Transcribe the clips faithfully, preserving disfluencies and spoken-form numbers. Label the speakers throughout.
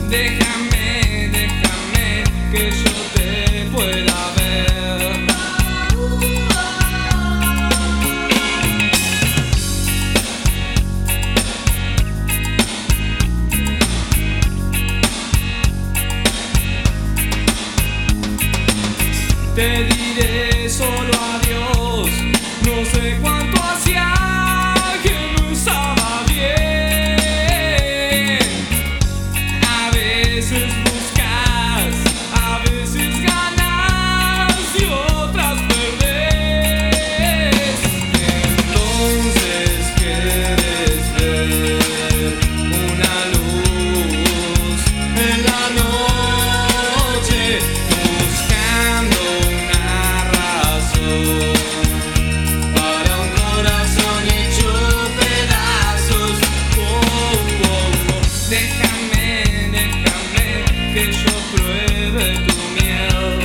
Speaker 1: Déjame, déjame que yo te pueda ver. Te diré solo adiós, no sé cuánto hacía que no estaba bien. A veces buscas, a veces ganas y otras perdés. Entonces quieres ver una luz en la noche, buscando una razón para un corazón hecho pedazos. Oh, oh, oh. Déjame, déjame que yo pruebe tu miel.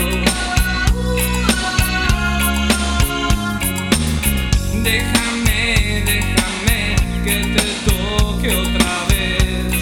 Speaker 1: Déjame, déjame que te toque otra vez.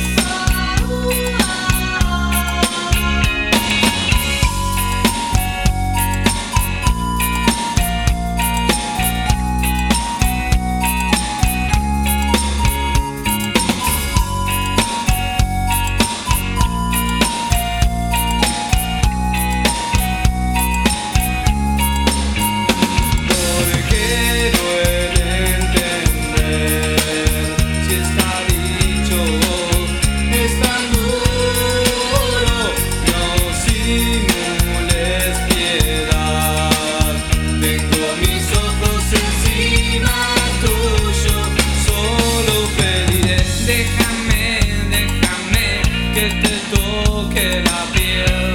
Speaker 1: Porque duele entender si está dicho, es tan duro. No simules piedad, tengo mis ojos encima tuyo, solo pediré. Déjame, déjame que te toque la piel.